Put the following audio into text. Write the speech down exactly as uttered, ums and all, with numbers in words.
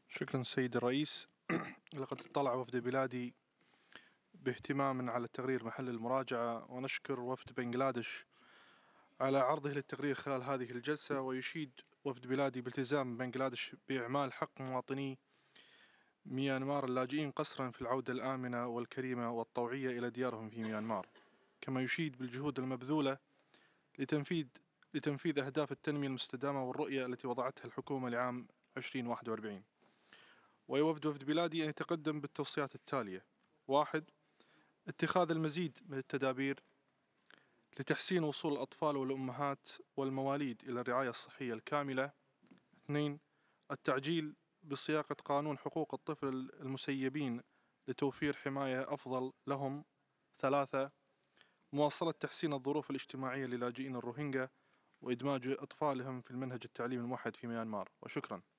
شكرا سيد الرئيس. لقد اطلع وفد بلادي باهتمام على التقرير محل المراجعة، ونشكر وفد بنغلاديش على عرضه للتقرير خلال هذه الجلسة. ويشيد وفد بلادي بالتزام بنغلاديش بإعمال حق مواطني ميانمار اللاجئين قسرا في العودة الآمنة والكريمة والطوعية إلى ديارهم في ميانمار. كما يشيد بالجهود المبذولة لتنفيذ لتنفيذ أهداف التنمية المستدامة والرؤية التي وضعتها الحكومة لعام عشرين واحد وأربعين. ويود وفد بلادي أن يتقدم بالتوصيات التالية: واحد. اتخاذ المزيد من التدابير لتحسين وصول الأطفال والأمهات والمواليد إلى الرعاية الصحية الكاملة. اثنين. التعجيل بصياغة قانون حقوق الطفل المسيبين لتوفير حماية أفضل لهم. ثلاثة. مواصلة تحسين الظروف الاجتماعية للاجئين الروهينجا وإدماج أطفالهم في المنهج التعليمي الموحد في ميانمار. وشكرا.